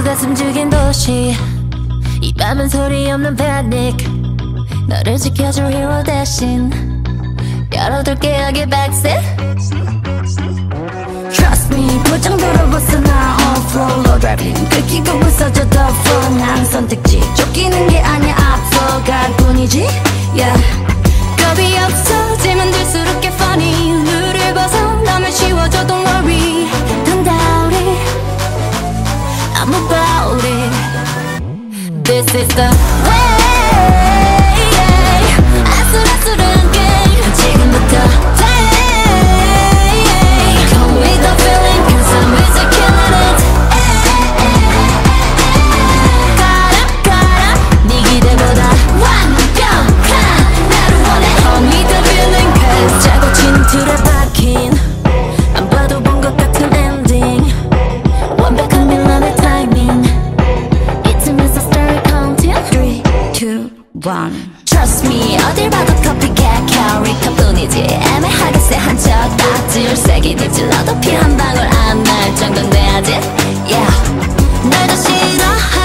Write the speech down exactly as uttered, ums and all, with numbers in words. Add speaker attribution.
Speaker 1: 숨죽인 도시 이 밤은 소리 없는 패닉 너를 지켜줄 hero 대신 열어둘게 여기 backseat Trust me 볼 정도로 벗어나 on floor low driving 긁히고 부서져 the floor 난 선택지 쫓기는 게 아니야 앞서갈 뿐이지 yeah 겁이 없어지면 들수록 get funny 룰을 벗어나면 쉬워져 don't worry Don't doubt it I'm about it This is the way 아슬아슬한 게임 지금부터 play Come with the feeling cause I'm busy killing it 가라 가라 네 기대보다 완벽한 나를 원해 Come with the feeling cause 짜고 친 틀에 박힌 안 봐도 본 것 같은 엔딩 완벽한 밀란의 타이밍 이쯤에서 start counting three, two, one Trust me 어딜 봐도 copycat 캐릭터 뿐이지 애매하게 쎄한 척 딱지를 세게 뒤질러도 피 한 방울 안 날 정도는 돼야지 Yeah 널 더 싫어하